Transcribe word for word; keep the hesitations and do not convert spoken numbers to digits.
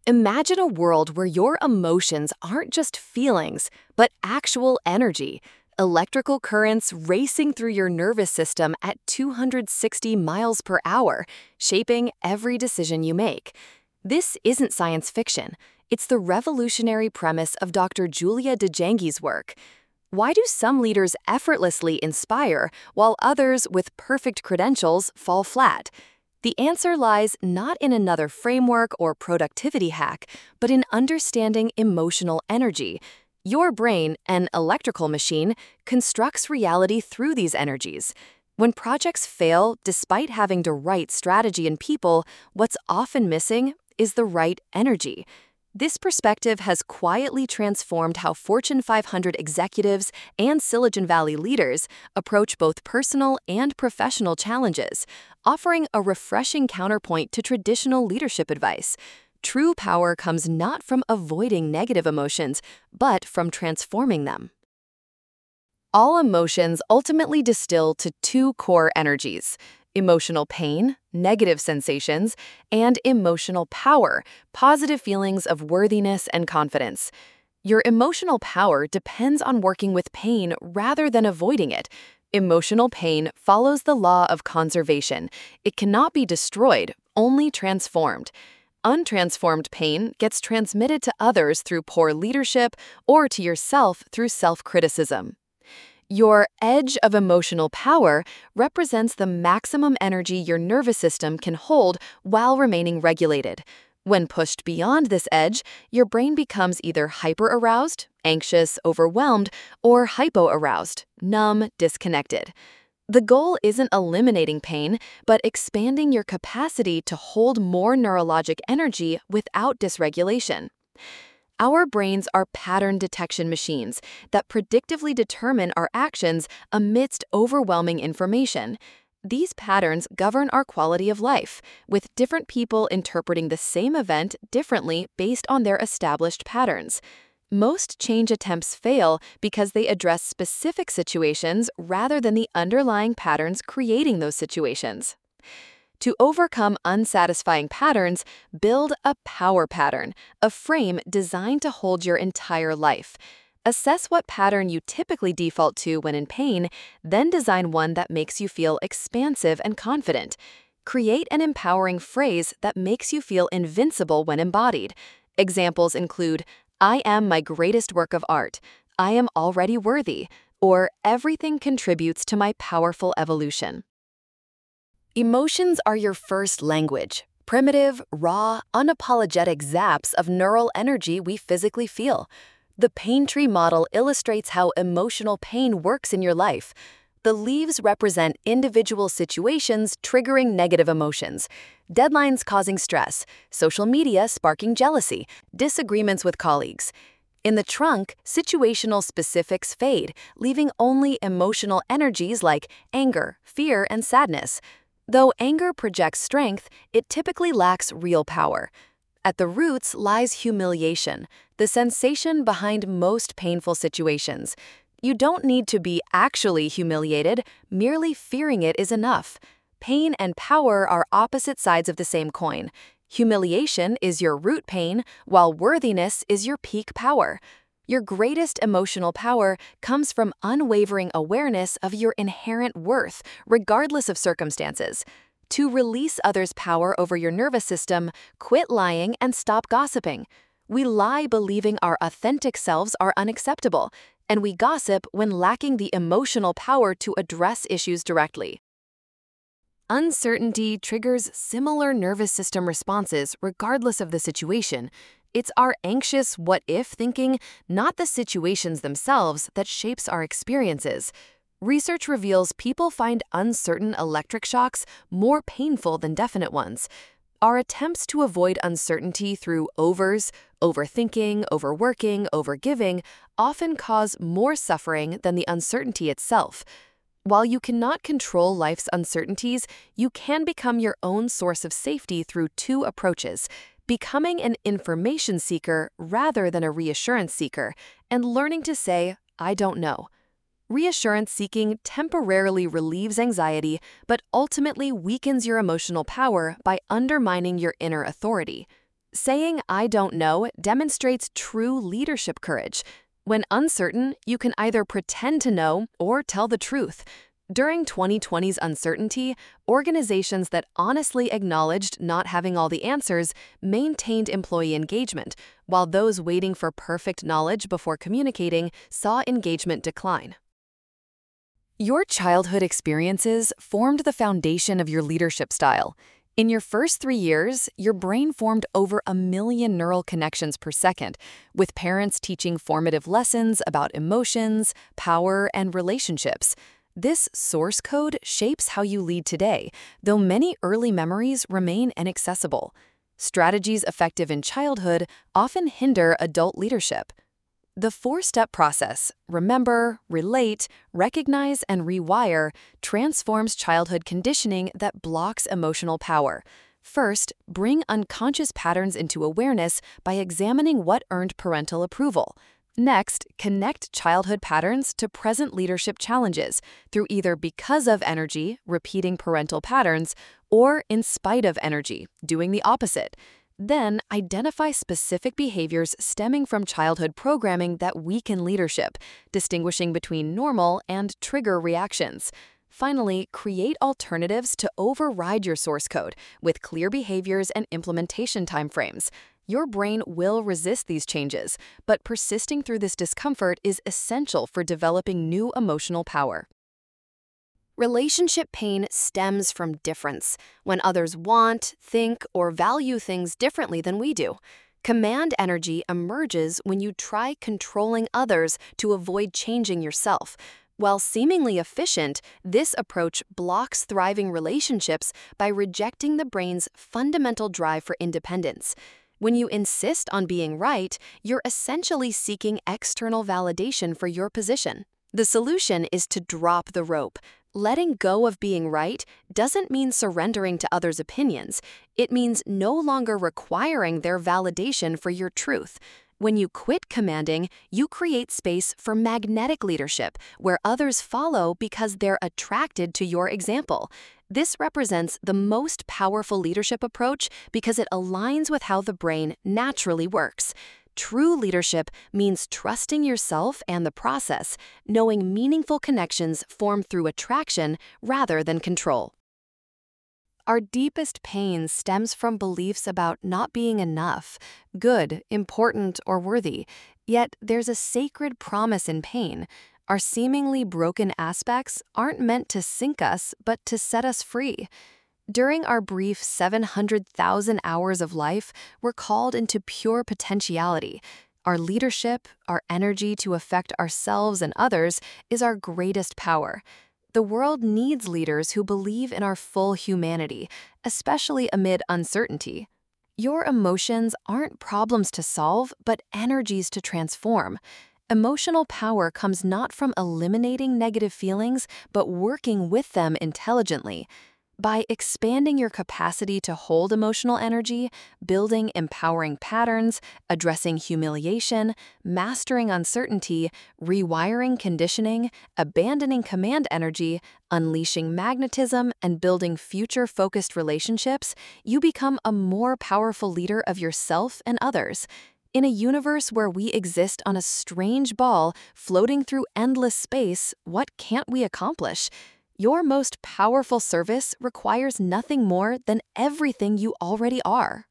Imagine a world where your emotions aren't just feelings, but actual energy, electrical currents racing through your nervous system at two hundred sixty miles per hour, shaping every decision you make. This isn't science fiction. It's the revolutionary premise of Doctor Julia DeJange's work. Why do some leaders effortlessly inspire, while others with perfect credentials fall flat? The answer lies not in another framework or productivity hack, but in understanding emotional energy. Your brain, an electrical machine, constructs reality through these energies. When projects fail, despite having the right strategy and people, what's often missing is the right energy. This perspective has quietly transformed how Fortune five hundred executives and Silicon Valley leaders approach both personal and professional challenges, offering a refreshing counterpoint to traditional leadership advice. True power comes not from avoiding negative emotions, but from transforming them. All emotions ultimately distill to two core energies: emotional pain, negative sensations, and emotional power, positive feelings of worthiness and confidence. Your emotional power depends on working with pain rather than avoiding it. Emotional pain follows the law of conservation. It cannot be destroyed, only transformed. Untransformed pain gets transmitted to others through poor leadership or to yourself through self-criticism. Your edge of emotional power represents the maximum energy your nervous system can hold while remaining regulated. When pushed beyond this edge, your brain becomes either hyper-aroused, anxious, overwhelmed, or hypo-aroused, numb, disconnected. The goal isn't eliminating pain, but expanding your capacity to hold more neurologic energy without dysregulation. Our brains are pattern detection machines that predictively determine our actions amidst overwhelming information. These patterns govern our quality of life, with different people interpreting the same event differently based on their established patterns. Most change attempts fail because they address specific situations rather than the underlying patterns creating those situations. To overcome unsatisfying patterns, build a power pattern, a frame designed to hold your entire life. Assess what pattern you typically default to when in pain, then design one that makes you feel expansive and confident. Create an empowering phrase that makes you feel invincible when embodied. Examples include, "I am my greatest work of art," "I am already worthy," or "Everything contributes to my powerful evolution." Emotions are your first language, primitive, raw, unapologetic zaps of neural energy we physically feel. The pain tree model illustrates how emotional pain works in your life. The leaves represent individual situations triggering negative emotions, deadlines causing stress, social media sparking jealousy, disagreements with colleagues. In the trunk, situational specifics fade, leaving only emotional energies like anger, fear, and sadness. Though anger projects strength, it typically lacks real power. At the roots lies humiliation, the sensation behind most painful situations. You don't need to be actually humiliated, merely fearing it is enough. Pain and power are opposite sides of the same coin. Humiliation is your root pain, while worthiness is your peak power. Your greatest emotional power comes from unwavering awareness of your inherent worth, regardless of circumstances. To release others' power over your nervous system, quit lying and stop gossiping. We lie believing our authentic selves are unacceptable, and we gossip when lacking the emotional power to address issues directly. Uncertainty triggers similar nervous system responses regardless of the situation. It's our anxious what-if thinking, not the situations themselves, that shapes our experiences. Research reveals people find uncertain electric shocks more painful than definite ones. Our attempts to avoid uncertainty through overs, overthinking, overworking, overgiving, often cause more suffering than the uncertainty itself. While you cannot control life's uncertainties, you can become your own source of safety through two approaches: becoming an information seeker rather than a reassurance seeker, and learning to say, "I don't know." Reassurance seeking temporarily relieves anxiety, but ultimately weakens your emotional power by undermining your inner authority. Saying "I don't know" demonstrates true leadership courage. When uncertain, you can either pretend to know or tell the truth. During twenty twenty's uncertainty, organizations that honestly acknowledged not having all the answers maintained employee engagement, while those waiting for perfect knowledge before communicating saw engagement decline. Your childhood experiences formed the foundation of your leadership style. In your first three years, your brain formed over a million neural connections per second, with parents teaching formative lessons about emotions, power, and relationships. This source code shapes how you lead today, though many early memories remain inaccessible. Strategies effective in childhood often hinder adult leadership. The four-step process, remember, relate, recognize, and rewire, transforms childhood conditioning that blocks emotional power. First, bring unconscious patterns into awareness by examining what earned parental approval. Next, connect childhood patterns to present leadership challenges through either because of energy, repeating parental patterns, or in spite of energy, doing the opposite. Then, identify specific behaviors stemming from childhood programming that weaken leadership, distinguishing between normal and trigger reactions. Finally, create alternatives to override your source code with clear behaviors and implementation timeframes. Your brain will resist these changes, but persisting through this discomfort is essential for developing new emotional power. Relationship pain stems from difference, when others want, think, or value things differently than we do. Command energy emerges when you try controlling others to avoid changing yourself. While seemingly efficient, this approach blocks thriving relationships by rejecting the brain's fundamental drive for independence. When you insist on being right, you're essentially seeking external validation for your position. The solution is to drop the rope. Letting go of being right doesn't mean surrendering to others' opinions. It means no longer requiring their validation for your truth. When you quit commanding, you create space for magnetic leadership, where others follow because they're attracted to your example. This represents the most powerful leadership approach because it aligns with how the brain naturally works. True leadership means trusting yourself and the process, knowing meaningful connections form through attraction rather than control. Our deepest pain stems from beliefs about not being enough, good, important, or worthy. Yet there's a sacred promise in pain. Our seemingly broken aspects aren't meant to sink us, but to set us free. During our brief seven hundred thousand hours of life, we're called into pure potentiality. Our leadership, our energy to affect ourselves and others, is our greatest power. The world needs leaders who believe in our full humanity, especially amid uncertainty. Your emotions aren't problems to solve, but energies to transform. Emotional power comes not from eliminating negative feelings, but working with them intelligently. By expanding your capacity to hold emotional energy, building empowering patterns, addressing humiliation, mastering uncertainty, rewiring conditioning, abandoning command energy, unleashing magnetism, and building future-focused relationships, you become a more powerful leader of yourself and others. In a universe where we exist on a strange ball floating through endless space, what can't we accomplish? Your most powerful service requires nothing more than everything you already are.